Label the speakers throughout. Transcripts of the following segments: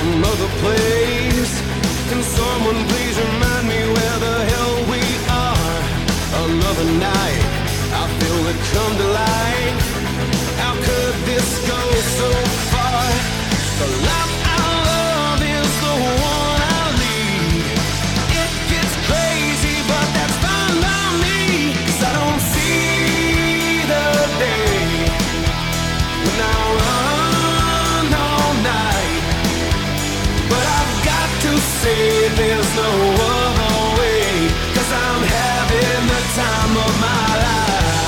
Speaker 1: some other place. Can someone please remind me where the hell we are? Another night, I feel it come to life. How could this go so far? The life I love is the one I lead. It gets crazy, but that's fine by me, 'cause I don't see the day when I run all night. But I've got to say there's no other way, 'cause I'm having the time of my life.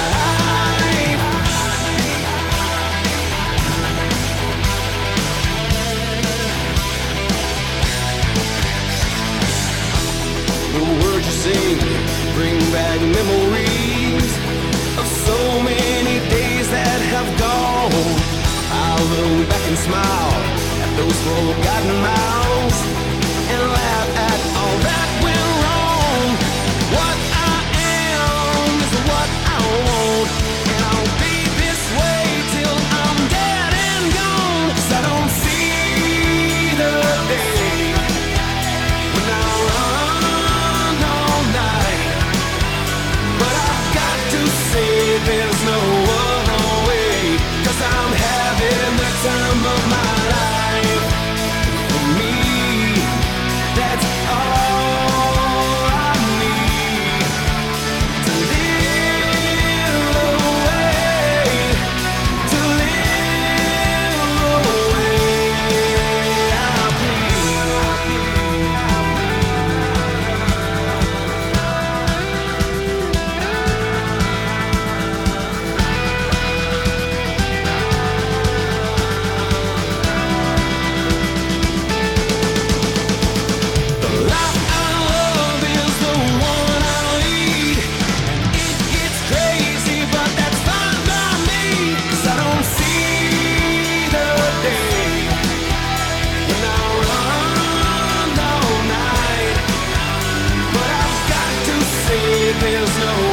Speaker 1: The words you sing bring back memories of so many days that have gone. I look back and smile at those forgotten miles and laugh at all that went wrong. What I am is what I want, and I'll be this way till I'm dead and gone. 'Cause I don't see the day when I run all night. But I've got to say there's no other way, 'cause I'm having the time of my life. For me, that's all I need to live the way, to live the way I please. The life I love is the one I lead. It gets crazy, but that's fine by me, 'cause I don't see the day when I run all night. But I've got to say there's no